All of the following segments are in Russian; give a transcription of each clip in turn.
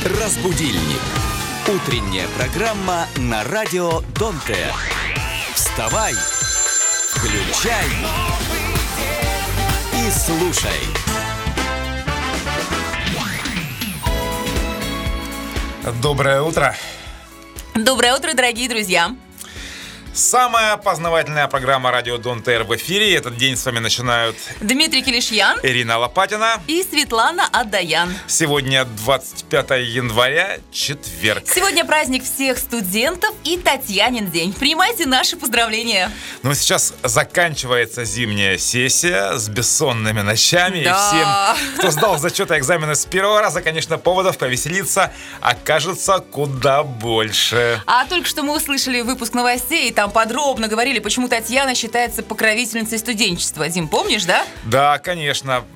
Разбудильник. Утренняя программа на радио Дон ТР. Вставай, включай и слушай. Доброе утро. Доброе утро, дорогие друзья. Самая познавательная программа «Радио Дон ТР» в эфире. Этот день с вами начинают Дмитрий Килишьян, Ирина Лопатина и Светлана Адаян. Сегодня 25 января, четверг. Сегодня праздник всех студентов и Татьянин день. Принимайте наши поздравления. Ну, сейчас заканчивается зимняя сессия с бессонными ночами. Да. И всем, кто сдал зачеты и экзамены с первого раза, конечно, поводов повеселиться окажется куда больше. А только что мы услышали выпуск новостей, и там подробно говорили, почему Татьяна считается покровительницей студенчества. Дим, помнишь, да? Да, конечно.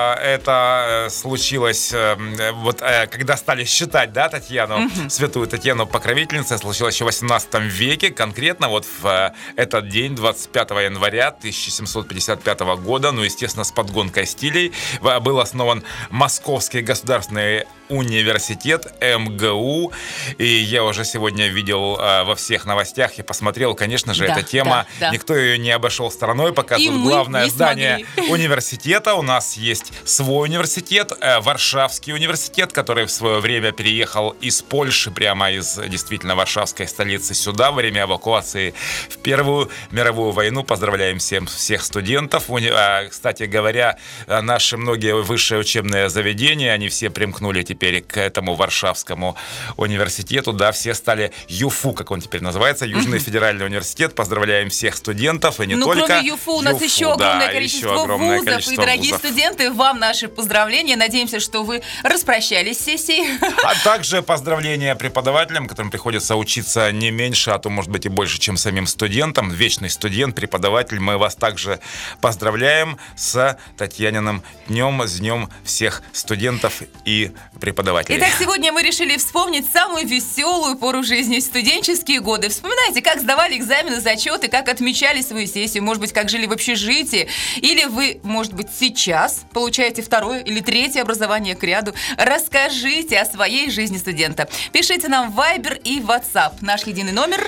Это случилось, когда стали считать, да, Татьяну, святую Татьяну покровительницей, случилось еще в 18 веке, конкретно вот в этот день, 25 января 1755 года, ну, естественно, с подгонкой стилей, был основан Московский государственный университет МГУ, и я уже сегодня видел во всех новостях и посмотрел, конечно же, эта тема, никто ее не обошел стороной, показывают главное здание университета. У нас есть свой университет, Варшавский университет, который в свое время переехал из Польши, прямо из действительно варшавской столицы сюда во время эвакуации в Первую мировую войну. Поздравляем всех студентов. Кстати говоря, наши многие высшие учебные заведения, они все примкнули теперь к этому Варшавскому университету, да, все стали ЮФУ, как он теперь называется, Южный федеральный университет. Поздравляем всех студентов, и не только. Кроме ЮФУ, у нас еще огромное количество вузов, и, дорогие студенты, вам наши поздравления. Надеемся, что вы распрощались с сессией. А также поздравления преподавателям, которым приходится учиться не меньше, а то, может быть, и больше, чем самим студентам. Вечный студент, преподаватель, мы вас также поздравляем с Татьяниным днем, с днем всех студентов и преподавателей. Итак, сегодня мы решили вспомнить самую веселую пору жизни — студенческие годы. Вспоминайте, как сдавали экзамены, зачеты, как отмечали свою сессию, может быть, как жили в общежитии, или вы, может быть, сейчас получаете второе или третье образование к ряду. Расскажите о своей жизни студента. Пишите нам в Viber и WhatsApp. Наш единый номер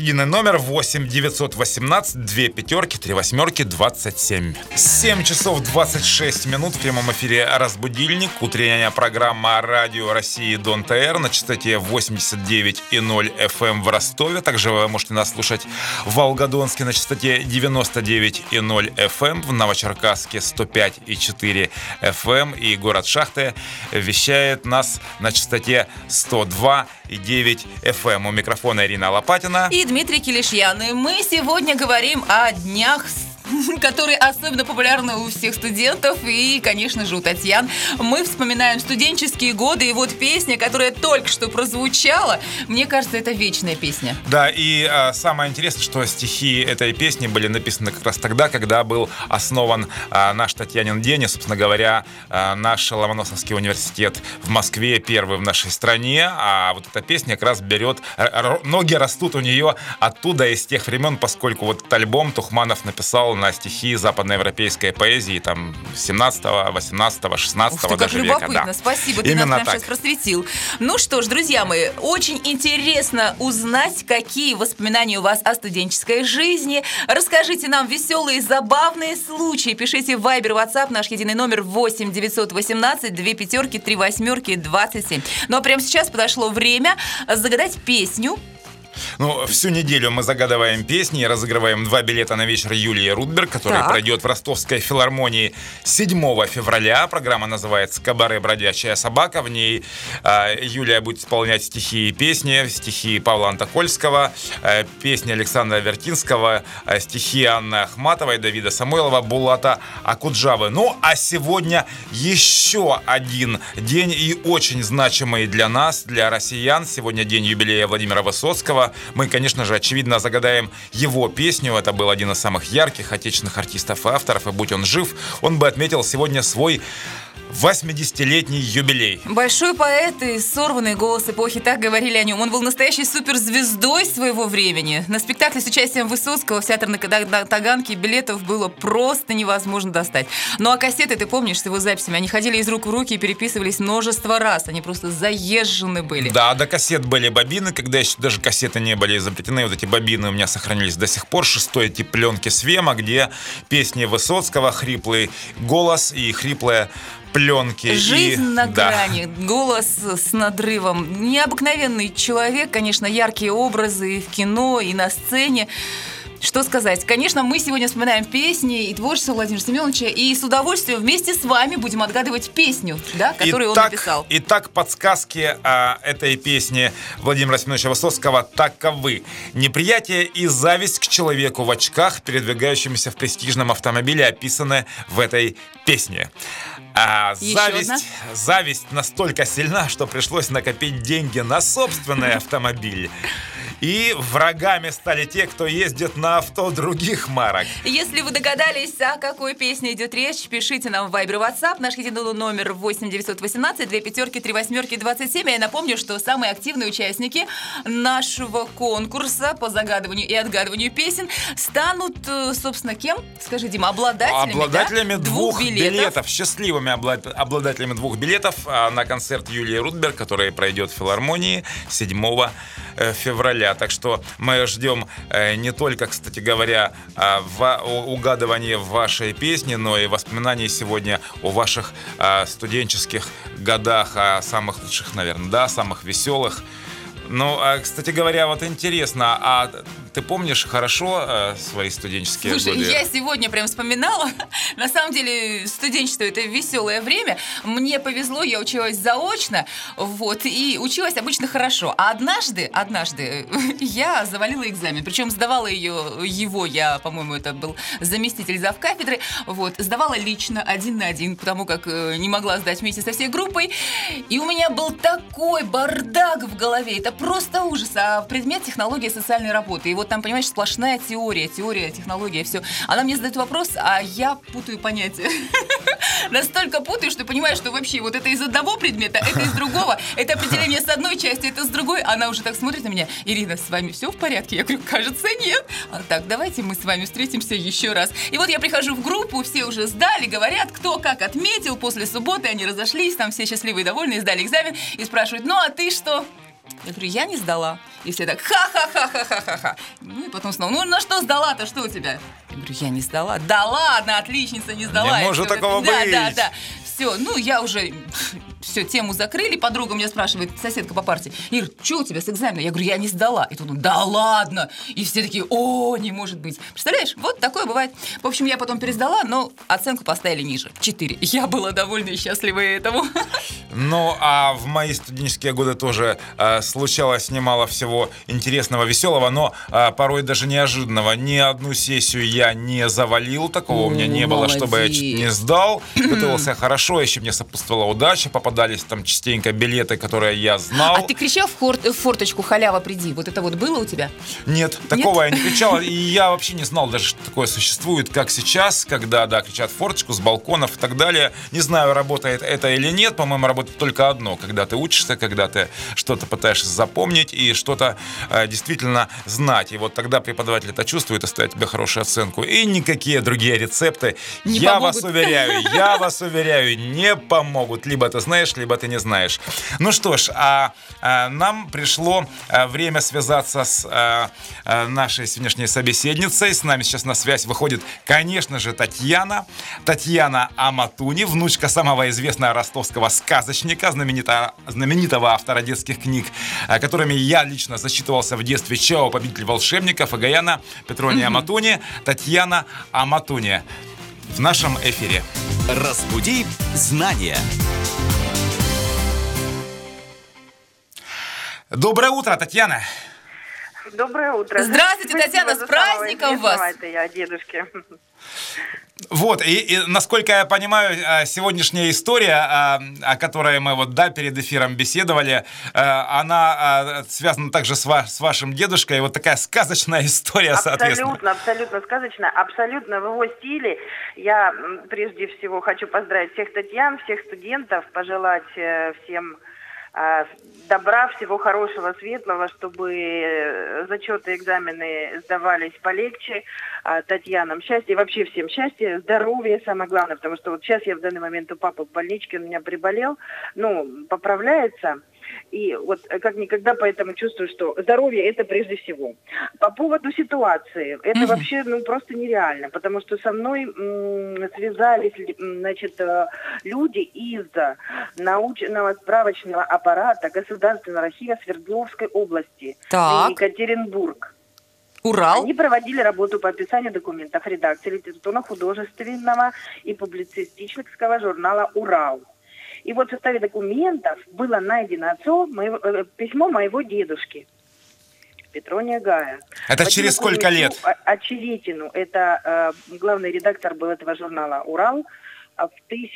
8 918 2 пятерки 3 восьмерки 27. 7 часов 26 минут в прямом эфире «Разбудильник». Утренняя программа «Радио России Дон ТР» на частоте 89,0 FM в Ростове. Также вы можете нас слушать в Волгодонске на частоте 99,0 FM, в Новочеркасске 105,4 FM, и город Шахты вещает нас на частоте 102,9 FM. У микрофона Ирина Лопатина и Дмитрий Килишьян. И мы сегодня говорим о днях, которые особенно популярны у всех студентов и, конечно же, у Татьян. Мы вспоминаем студенческие годы, и вот песня, которая только что прозвучала, мне кажется, это вечная песня. Да, и самое интересное, что стихи этой песни были написаны как раз тогда, когда был основан наш Татьянин день, и, собственно говоря, наш Ломоносовский университет в Москве, первый в нашей стране, а вот эта песня как раз берет, ноги растут у нее оттуда, из тех времен, поскольку вот этот альбом Тухманов написал на стихи западноевропейской поэзии там 17-го, 18-го, 16-го даже века. Любопытно, да. Спасибо, ты именно нас прямо сейчас просветил. Ну что ж, друзья мои, очень интересно узнать, какие воспоминания у вас о студенческой жизни. Расскажите нам веселые, забавные случаи. Пишите в Viber, WhatsApp, наш единый номер 8 918 2 пятерки 3 восьмерки 27. Ну а прямо сейчас подошло время загадать песню. Ну, всю неделю мы загадываем песни и разыгрываем 2 билета на вечер Юлии Рудберг, который пройдет в Ростовской филармонии 7 февраля. Программа называется «Кабаре. Бродячая собака». В ней Юлия будет исполнять стихи и песни. Стихи Павла Антокольского, песни Александра Вертинского, стихи Анны Ахматовой, Давида Самойлова, Булата Акуджавы. Ну, а сегодня еще один день и очень значимый для нас, для россиян. Сегодня день юбилея Владимира Высоцкого. Мы, конечно же, очевидно загадаем его песню. Это был один из самых ярких отечественных артистов и авторов. И будь он жив, он бы отметил сегодня свой 80-летний юбилей. Большой поэт и сорванный голос эпохи, так говорили о нем. Он был настоящей суперзвездой своего времени. На спектакле с участием Высоцкого в театре на Таганке билетов было просто невозможно достать. Ну а кассеты, ты помнишь, с его записями, они ходили из рук в руки и переписывались множество раз. Они просто заезжены были. Да, до кассет были бобины, когда еще даже кассеты не были изобретены. Вот эти бобины у меня сохранились до сих пор. 6-й тип пленки Свема, где песни Высоцкого, хриплый голос и хриплая пленки. Жизнь на грани, голос с надрывом. Необыкновенный человек, конечно, яркие образы и в кино, и на сцене. Что сказать? Конечно, мы сегодня вспоминаем песни и творчество Владимира Семеновича, и с удовольствием вместе с вами будем отгадывать песню, да, которую он написал. Итак, подсказки этой песни Владимира Семеновича Высоцкого таковы. Неприятие и зависть к человеку в очках, передвигающемуся в престижном автомобиле, описаны в этой песне. Зависть настолько сильна, что пришлось накопить деньги на собственный автомобиль. И врагами стали те, кто ездит на авто других марок. Если вы догадались, о какой песне идет речь, пишите нам в Viber и WhatsApp. Наш единый номер 8 918 2 5 3 8 27. Я напомню, что самые активные участники нашего конкурса по загадыванию и отгадыванию песен станут, собственно, кем? Скажи, Дима, обладателями двух билетов. Счастливыми обладателями 2 билетов на концерт Юлии Рудберг, который пройдет в филармонии 7 февраля. Так что мы ждем не только, кстати говоря, угадывания вашей песни, но и воспоминаний сегодня о ваших студенческих годах, о самых лучших, наверное, да, самых веселых. Ну, кстати говоря, вот интересно, а ты помнишь хорошо свои студенческие годы? Слушай, я сегодня прям вспоминала. На самом деле, студенчество — это веселое время. Мне повезло, я училась заочно, вот, и училась обычно хорошо. А однажды я завалила экзамен. Причем сдавала я, по-моему, это был заместитель завкафедры, вот, сдавала лично, 1 на 1, потому как не могла сдать вместе со всей группой. И у меня был такой бардак в голове. Это просто ужас. А предмет — технология социальной работы. И вот там, понимаешь, сплошная теория, технология, все. Она мне задает вопрос, а я путаю понятия. Настолько путаю, что понимаю, что вообще вот это из одного предмета, это из другого, это определение с одной части, это с другой. Она уже так смотрит на меня: Ирина, с вами все в порядке? Я говорю, кажется, нет. Так, давайте мы с вами встретимся еще раз. И вот я прихожу в группу, все уже сдали, говорят, кто как отметил. После субботы они разошлись, там все счастливые и довольные, сдали экзамен и спрашивают: ну а ты что? Я говорю, я не сдала. И все так, ха-ха-ха-ха-ха-ха. Ну и потом снова, ну на что сдала-то, что у тебя? Я говорю, я не сдала. Да ладно, отличница, не сдала. Не может такого быть. Да. Все, ну я уже... Все, тему закрыли. Подруга меня спрашивает, соседка по партии: Ир, что у тебя с экзаменом? Я говорю, я не сдала. И тут он: да ладно. И все такие: о, не может быть. Представляешь, вот такое бывает. В общем, я потом пересдала, но оценку поставили ниже, 4. Я была довольна и счастлива этому. Ну, а в мои студенческие годы тоже случалось немало всего интересного, веселого, но порой даже неожиданного. Ни одну сессию я не завалил, такого у меня не было, чтобы я чуть не сдал. Готовился хорошо, еще мне сопутствовала удача, попадались там частенько билеты, которые я знал. А ты кричал в форточку: халява, приди? Вот это вот было у тебя? Нет, такого я не кричал. И я вообще не знал даже, что такое существует, как сейчас, когда, да, кричат в форточку с балконов и так далее. Не знаю, работает это или нет. По-моему, работает только одно: когда ты учишься, когда ты что-то пытаешься запомнить и что-то действительно знать. И вот тогда преподаватель это чувствует и ставит тебе хорошую оценку. И никакие другие рецепты, я вас уверяю, не помогут. Либо ты знаешь, либо ты не знаешь. Ну что ж, нам пришло время связаться с нашей сегодняшней собеседницей. С нами сейчас на связь выходит, конечно же, Татьяна Аматуни, внучка самого известного ростовского сказочника, знаменитого автора детских книг, которыми я лично зачитывался в детстве: Чао, победитель волшебников, и Гаяна Петрония Аматуни. Татьяна Аматуни в нашем эфире. Разбуди знания. Доброе утро, Татьяна. Доброе утро. Здравствуйте, Татьяна, с праздником вас. Это я, дедушки. Вот, и насколько я понимаю, сегодняшняя история, о которой мы вот, да, перед эфиром беседовали, она связана также с вашим дедушкой. Вот такая сказочная история, соответственно. Абсолютно сказочная, абсолютно в его стиле. Я прежде всего хочу поздравить всех Татьян, всех студентов, пожелать всем добра, всего хорошего, светлого, чтобы зачеты, экзамены сдавались полегче, Татьянам счастья, и вообще всем счастья, здоровья, самое главное, потому что вот сейчас я в данный момент у папы в больничке, он у меня приболел, поправляется, и вот как никогда поэтому чувствую, что здоровье это прежде всего. По поводу ситуации, это вообще просто нереально, потому что со мной связались, люди из научного справочного аппарата Государственного архива Свердловской области, Екатеринбург. Урал. Они проводили работу по описанию документов редакции литературно-художественного и публицистического журнала «Урал». И вот в составе документов было найдено письмо моего дедушки Петрония Гая. Это через сколько лет? Очеретину. Это главный редактор был этого журнала «Урал» в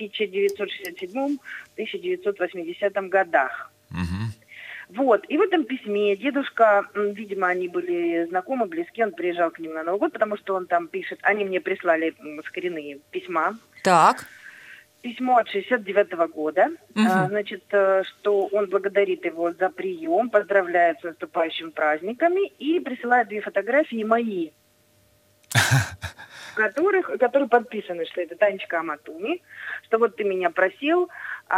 1967-1980 годах. Вот, и в этом письме дедушка, видимо, они были знакомы, близки, он приезжал к ним на Новый год, потому что он там пишет, они мне прислали скоренные письма. Так. Письмо от 69-го года, что он благодарит его за прием, поздравляет с наступающими праздниками и присылает 2 фотографии мои, которые подписаны, что это Танечка Аматуни, что вот ты меня просил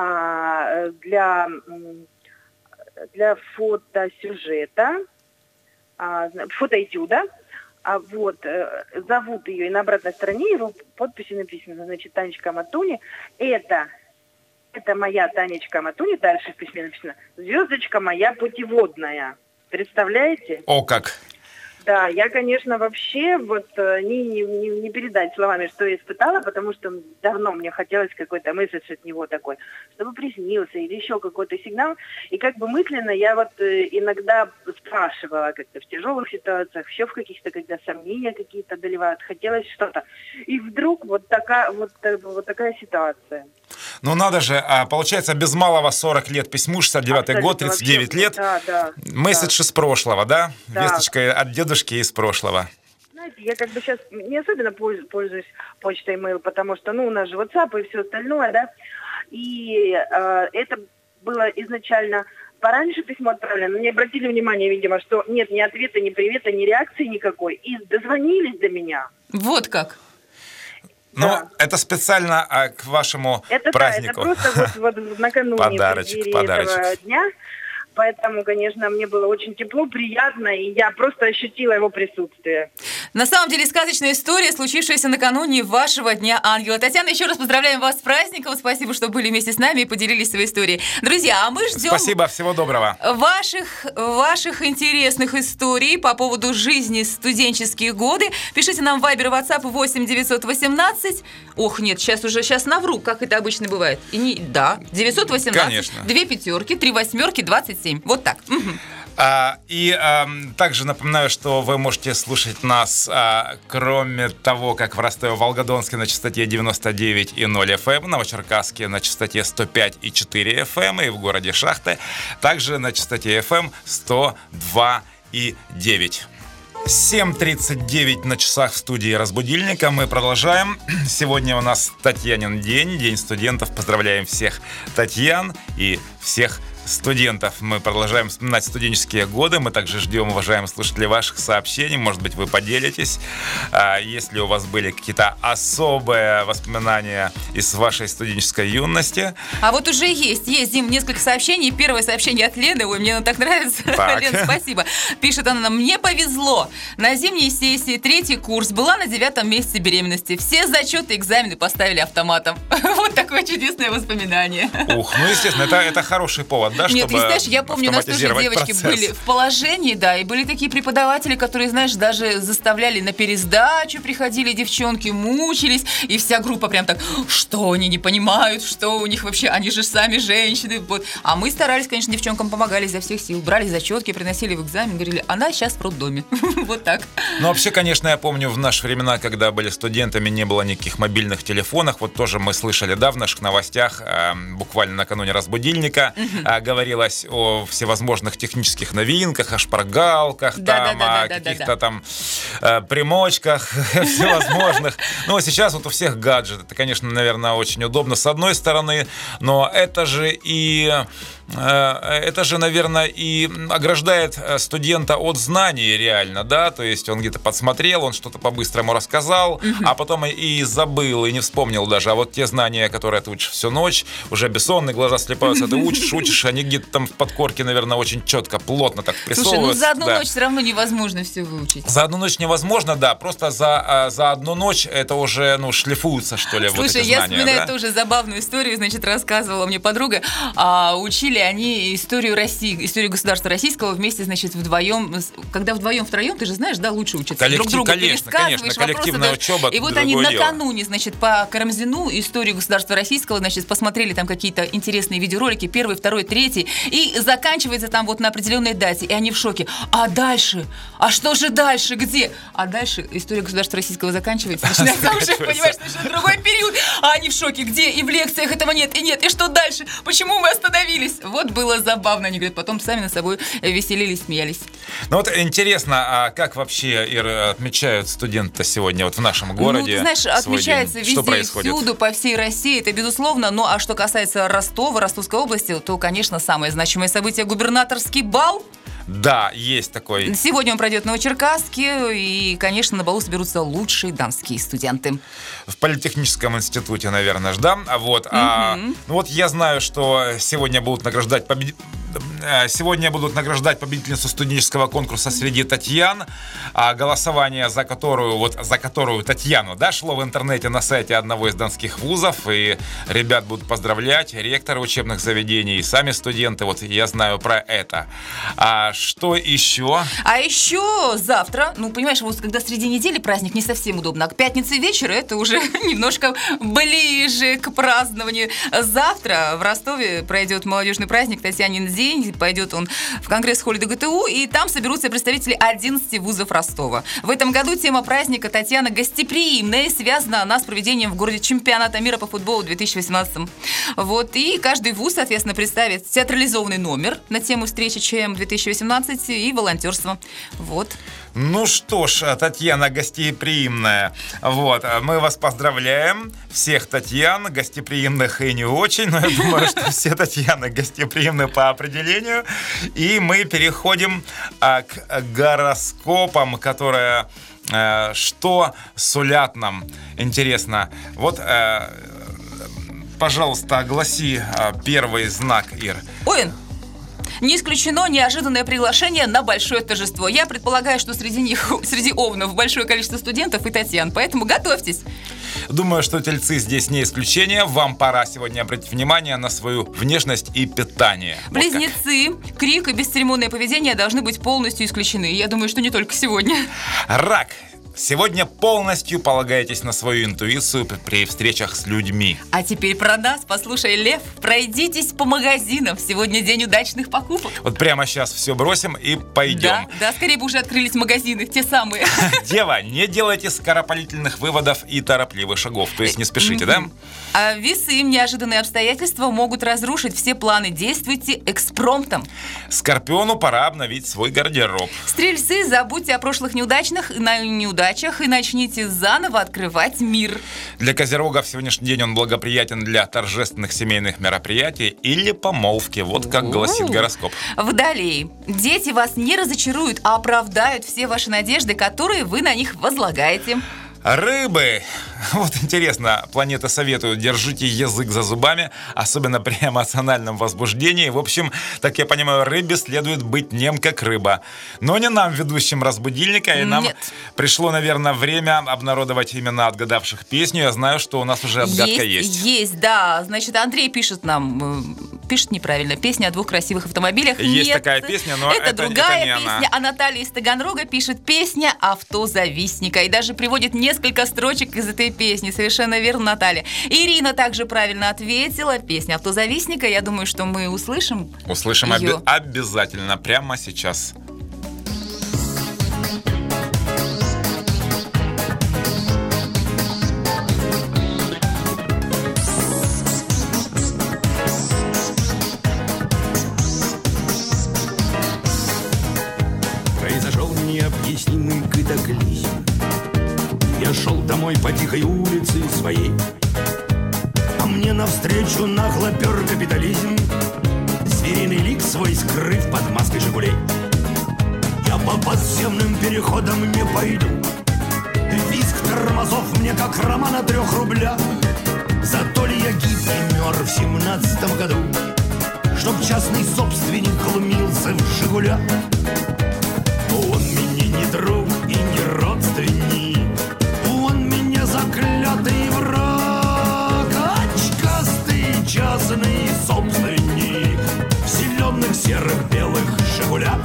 для фотосюжета, фотоэтюда, зовут ее, и на обратной стороне его подписи написано, Танечка Аматуни, это моя Танечка Аматуни, дальше в письме написано, звездочка моя путеводная. Представляете? О, как! Да, я, конечно, вообще не передать словами, что я испытала, потому что давно мне хотелось какой-то месседж от него такой, чтобы приснился или еще какой-то сигнал. И как бы мысленно я иногда спрашивала как-то в тяжелых ситуациях, еще в каких-то, когда сомнения какие-то одолевают, хотелось что-то. И вдруг вот такая ситуация. Ну надо же, получается, без малого 40 лет письму, 69-й год, 39 лет. Да. Месседж из прошлого, да? Да. Весточка от дедушки из прошлого. Знаете, я как бы сейчас не особенно пользуюсь почтой email, потому что, у нас же WhatsApp и все остальное, да. И это было изначально пораньше письмо отправлено, но не обратили внимания, видимо, что нет ни ответа, ни привета, ни реакции никакой. И дозвонились до меня. Вот как. Да. Это специально к вашему празднику. Да, это просто вот накануне подарочек. этого дня. Поэтому, конечно, мне было очень тепло, приятно, и я просто ощутила его присутствие. На самом деле сказочная история, случившаяся накануне вашего Дня Ангела. Татьяна, еще раз поздравляем вас с праздником. Спасибо, что были вместе с нами и поделились своей историей. Друзья, а мы ждем... Спасибо, всего доброго. Ваших интересных историй по поводу жизни студенческие годы. Пишите нам в Viber и WhatsApp 8 918. Ох, нет, сейчас навру, как это обычно бывает. 918. Конечно. 2 пятерки, 3 восьмерки, 27. Вот так. Также напоминаю, что вы можете слушать нас, кроме того, как в Ростове-Волгодонске на частоте 99,0 FM, в Новочеркасске на частоте 105,4 FM и в городе Шахты также на частоте FM 102,9. 7:39 на часах в студии «Разбудильника». Мы продолжаем. Сегодня у нас Татьянин день студентов. Поздравляем всех Татьян и всех студентов. Мы продолжаем вспоминать студенческие годы. Мы также ждем, уважаемые слушатели, ваших сообщений. Может быть, вы поделитесь. Если у вас были какие-то особые воспоминания из вашей студенческой юности. А вот уже есть, Дим, несколько сообщений. Первое сообщение от Лены. Ой, мне оно так нравится. Лен, спасибо. Пишет она нам: мне повезло. На зимней сессии 3-й курс была на 9-м месяце беременности. Все зачеты, экзамены поставили автоматом. Вот такое чудесное воспоминание. Естественно, это хороший повод. да, Нет, чтобы знаешь, я помню, у нас тоже девочки процесс. были в положении, да, и были такие преподаватели, которые, знаешь, даже заставляли на пересдачу, приходили девчонки, мучились, и вся группа прям так, что они не понимают, что у них вообще, они же сами женщины. Вот. А мы старались, конечно, девчонкам помогали изо всех сил, брали зачетки, приносили в экзамен, говорили, она сейчас в роддоме. Вот так. Ну, вообще, конечно, я помню, в наши времена, когда были студентами, не было никаких мобильных телефонов. Вот тоже мы слышали, да, в наших новостях, буквально накануне разбудильника, говорилось о всевозможных технических новинках, о шпаргалках, о каких-то там примочках всевозможных. Ну, сейчас вот у всех гаджеты. Это, конечно, наверное, очень удобно с одной стороны, но это же, наверное, и ограждает студента от знаний реально, да, то есть он где-то подсмотрел, он что-то по-быстрому рассказал, а потом и забыл, и не вспомнил даже. А вот те знания, которые ты учишь всю ночь, уже бессонные, глаза слепаются, ты учишь, они где-то там в подкорке, наверное, очень четко, плотно так прессовываются. Слушай, ну за одну ночь все равно невозможно все выучить. За одну ночь невозможно, да, просто за одну ночь это уже, шлифуется, что ли, Слушай, вот эти знания. я вспоминаю да? тоже забавную историю, значит, рассказывала мне подруга, учили они историю России, историю государства российского вместе, значит, вдвоем, когда вдвоем-втроем, ты же знаешь, да, лучше учиться. Друг другу пересказываешь, коллективная учеба. И вот они накануне, значит, по Карамзину историю государства российского, значит, посмотрели там какие-то интересные видеоролики, 1, 2, 3, и заканчивается там вот на определенной дате, и они в шоке. А дальше? А что же дальше? Где? А дальше история государства российского заканчивается, начинается уже, понимаешь, начинается другой период, а они в шоке. Где? И в лекциях этого нет, и что дальше? Почему мы остановились? Вот было забавно, они говорят, потом сами над собой веселились, смеялись. Ну вот интересно, а как вообще, Ир, отмечают студенты сегодня вот в нашем городе? Ну, ты знаешь, отмечается везде, всюду, по всей России, это безусловно. Ну, а что касается Ростова, Ростовской области, то, конечно, самое значимое событие — губернаторский бал. Да, есть такой. Сегодня он пройдет в Новочеркасске, и, конечно, на балу соберутся лучшие донские студенты. В политехническом институте, наверное, да? Вот. Ну вот я знаю, что сегодня будут награждать победительницу студенческого конкурса среди Татьян, голосование за которую Татьяну, да, шло в интернете на сайте одного из донских вузов, и ребят будут поздравлять ректоры учебных заведений и сами студенты, вот я знаю про это. А что еще? А еще завтра, ну, понимаешь, вот когда среди недели праздник, не совсем удобно, а к пятнице вечера это уже немножко ближе к празднованию. Завтра в Ростове пройдет молодежный праздник «Татьянин день», пойдет он в конгресс-холле ДГТУ, и там соберутся представители 11 вузов Ростова. В этом году тема праздника «Татьяна гостеприимная», и связана она с проведением в городе чемпионата мира по футболу в 2018. Вот, и каждый вуз, соответственно, представит театрализованный номер на тему встречи ЧМ-2018 и волонтерство. Вот. Ну что ж, Татьяна гостеприимная. Вот, мы вас поздравляем. Всех Татьян, гостеприимных и не очень, но я думаю, что все Татьяны гостеприимны по определению. И мы переходим к гороскопам, которые что сулят нам. Интересно. Вот, пожалуйста, огласи первый знак, Ир. Овен. Не исключено неожиданное приглашение на большое торжество. Я предполагаю, что среди овнов большое количество студентов и Татьян, поэтому готовьтесь. Думаю, что тельцы здесь не исключение. Вам пора сегодня обратить внимание на свою внешность и питание. Близнецы, крик и бесцеремонное поведение должны быть полностью исключены. Я думаю, что не только сегодня. Рак. Сегодня полностью полагаетесь на свою интуицию при встречах с людьми. А теперь про нас. Послушай, Лев, пройдитесь по магазинам. Сегодня день удачных покупок. Вот прямо сейчас все бросим и пойдем. Да, скорее бы уже открылись магазины, те самые. Дева, не делайте скоропалительных выводов и торопливых шагов. То есть не спешите, да? А весы, неожиданные обстоятельства могут разрушить все планы. Действуйте экспромтом. Скорпиону пора обновить свой гардероб. Стрельцы, забудьте о прошлых неудачах и начните заново открывать мир. Для козерогов сегодняшний день он благоприятен для торжественных семейных мероприятий или помолвки. Вот как гласит гороскоп. Водолеи. Дети вас не разочаруют, а оправдают все ваши надежды, которые вы на них возлагаете. Рыбы. Вот интересно, планета советует, держите язык за зубами, особенно при эмоциональном возбуждении. В общем, так я понимаю, рыбе следует быть нем как рыба. Но не нам, ведущим «Разбудильника», и нам пришло, наверное, время обнародовать именно отгадавших песню. Я знаю, что у нас уже отгадка есть. Есть, да. Значит, Андрей пишет нам, пишет неправильно, песня о двух красивых автомобилях. Есть такая песня, но это другая не песня. она. А Наталья из Таганрога пишет песня «Автозавистника». И даже приводит несколько строчек из этой песни. Совершенно верно, Наталья. Ирина также правильно ответила. Песня «Автозавистника». Я думаю, что мы услышим ее. Обязательно, прямо сейчас. Произошел необъяснимый катаклизм. Я шел домой по тихой улице своей, а мне навстречу нагло пер капитализм, звериный лик свой скрыв под маской «Жигулей». Я по подземным переходам не пойду, визг тормозов мне как роман о 3 рублях. Зато ли я гибкий мер в 17 году, чтоб частный собственник глумился в «Жигулях». Он мне не друг и не родственник, он меня заклятый враг, очкастый частный собственник в зеленых, серых, белых «Жигулях».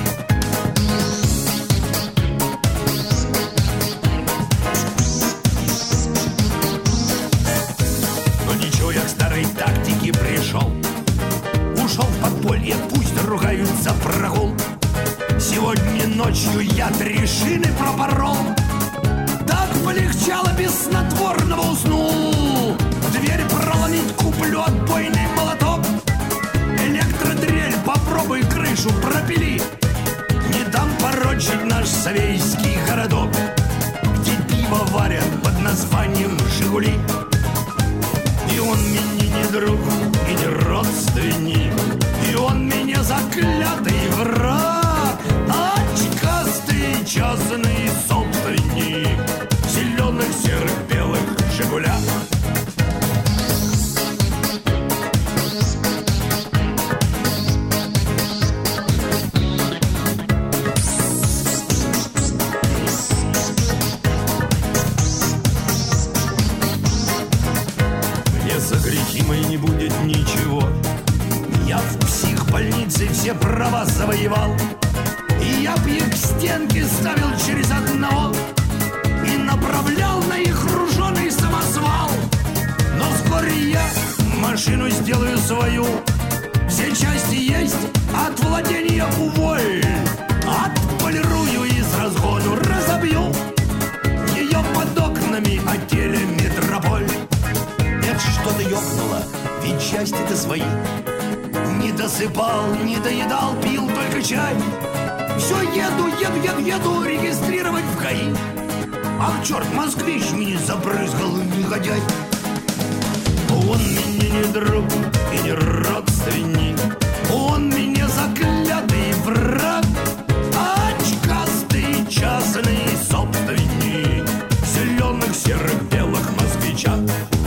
Но ничего, я к старой тактике пришел, ушел в подполье, пусть ругаются прогул. Сегодня ночью я 3 шины пропорол, так полегчало, без снотворного уснул. Дверь проломить, куплю отбойный молоток, электродрель, попробуй крышу пропили. Не дам порочить наш совейский городок, где пиво варят под названием «Жигули». И он мне не друг и не родственник, и он меня заклятый враг, очкастый частный собственник в зеленых, серых, белых «Жигулях». Мне за грехи мои не будет ничего, я в психбольнице все права завоевал. И я б их к стенке ставил через одного и направлял на их руженый самосвал. Но вскоре я машину сделаю свою, все части есть, от владения уволь. Отполирую и с разгону разобью ее под окнами отеля «Метрополь». Нет, что-то ёкнуло, ведь части-то свои. Не досыпал, не доедал, пил только чай. Все еду регистрировать в ГАИ. Ах, черт, москвич меня забрызгал, негодяй. Он мне не друг и не родственник, он меня заклятый враг, очкастый частный собственник в зеленых, серых, белых москвичах.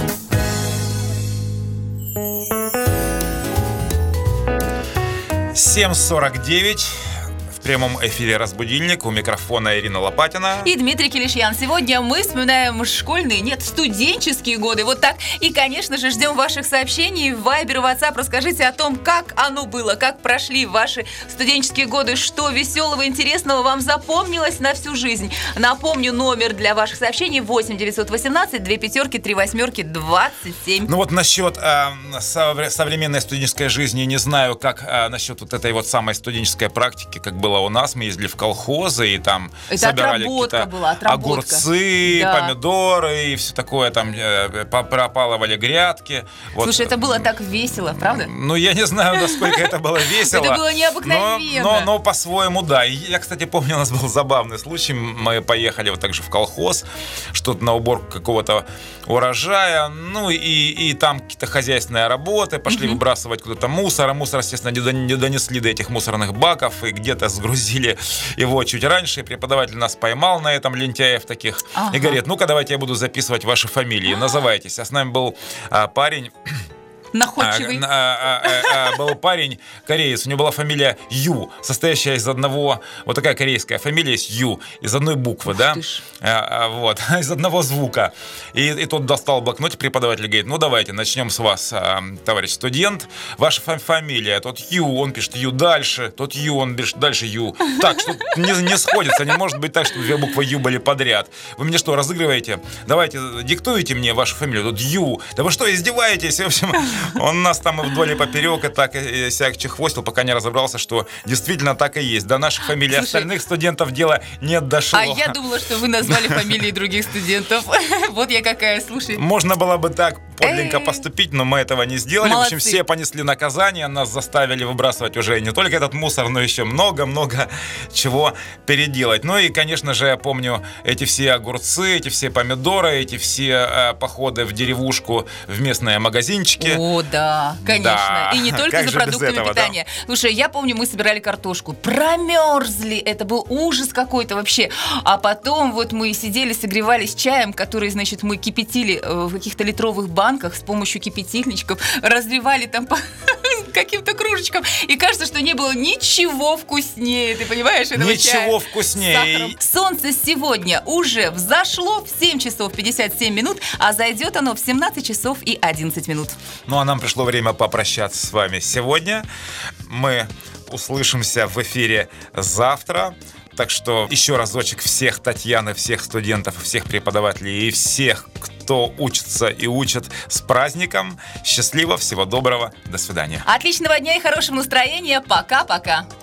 «7:49». В прямом эфире «Разбудильник». У микрофона Ирина Лопатина. И Дмитрий Килишьян. Сегодня мы вспоминаем школьные, студенческие годы. Вот так. И, конечно же, ждем ваших сообщений в Viber и WhatsApp. Расскажите о том, как оно было, как прошли ваши студенческие годы, что веселого, интересного вам запомнилось на всю жизнь. Напомню, номер для ваших сообщений 8 918 2 5 3 8 27. Ну вот насчет современной студенческой жизни, не знаю, как насчет вот этой вот самой студенческой практики, как было у нас. Мы ездили в колхозы и там это собирали какие-то огурцы, да, помидоры и все такое, там пропалывали грядки. Вот. Слушай, это было так весело, правда? Ну, я не знаю, насколько это было весело. Это было необыкновенно. Но по-своему, да. Я, кстати, помню, у нас был забавный случай. Мы поехали вот так же в колхоз, что-то на уборку какого-то урожая, ну и там какие-то хозяйственные работы, пошли выбрасывать куда-то мусор, а мусор, естественно, не донесли до этих мусорных баков, и где-то разгрузили его чуть раньше, и преподаватель нас поймал на этом, лентяев таких, и говорит, ну-ка давайте я буду записывать ваши фамилии, называйтесь. А с нами был парень... Находчивый. Был парень кореец, у него была фамилия Ю, состоящая из одного, вот такая корейская фамилия есть Ю, из одной буквы, да, вот, из одного звука. И тот достал блокнот, преподаватель говорит, ну давайте, начнем с вас, товарищ студент, ваша фамилия, тот Ю, он пишет Ю дальше, тот Ю, он пишет дальше Ю. Так, что не сходится, не может быть так, что две буквы Ю были подряд. Вы мне что, разыгрываете? Давайте, диктуйте мне вашу фамилию, тут Ю. Да вы что, издеваетесь? В общем, он нас там и вдоль и поперек, и так и сяк чехвостил, пока не разобрался, что действительно так и есть. До наших фамилий остальных студентов дело не дошло. А я думала, что вы назвали фамилии других студентов. Вот я какая, слушай. Можно было бы так подлинно поступить, но мы этого не сделали. Молодцы. В общем, все понесли наказание, нас заставили выбрасывать уже не только этот мусор, но еще много-много чего переделать. Ну и, конечно же, я помню эти все огурцы, эти все помидоры, эти все походы в деревушку, в местные магазинчики. О, да, конечно. Да. И не только Как за же без продуктами этого, питания. Слушай, я помню, мы собирали картошку. Промерзли. Это был ужас какой-то вообще. А потом вот мы сидели, согревались чаем, который, значит, мы кипятили в каких-то литровых банках с помощью кипятильничков. Разливали там по каким-то кружечкам. И кажется, что не было ничего вкуснее. Ты понимаешь, этого чая? Ничего вкуснее. Солнце сегодня уже взошло в 7 часов 57 минут, а зайдет оно в 17 часов и 11 минут. Ну, а нам пришло время попрощаться с вами сегодня. Мы услышимся в эфире завтра. Так что еще разочек всех Татьяны, всех студентов, всех преподавателей и всех, кто учится и учит, с праздником. Счастливо, всего доброго, до свидания. Отличного дня и хорошего настроения. Пока-пока.